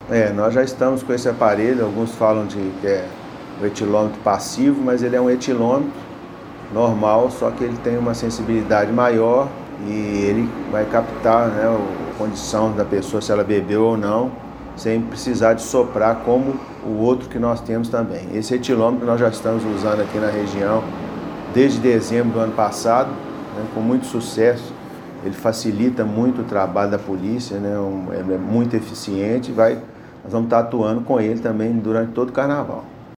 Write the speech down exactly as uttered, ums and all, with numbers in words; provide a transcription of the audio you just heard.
É, nós já estamos com esse aparelho, alguns falam de que é o etilômetro passivo, mas ele é um etilômetro normal, só que ele tem uma sensibilidade maior e ele vai captar, né, a condição da pessoa, se ela bebeu ou não, sem precisar de soprar como o outro que nós temos também. Esse etilômetro nós já estamos usando aqui na região desde dezembro do ano passado, né, com muito sucesso. Ele facilita muito o trabalho da polícia, né, um, ele é muito eficiente, vai, nós vamos estar atuando com ele também durante todo o carnaval.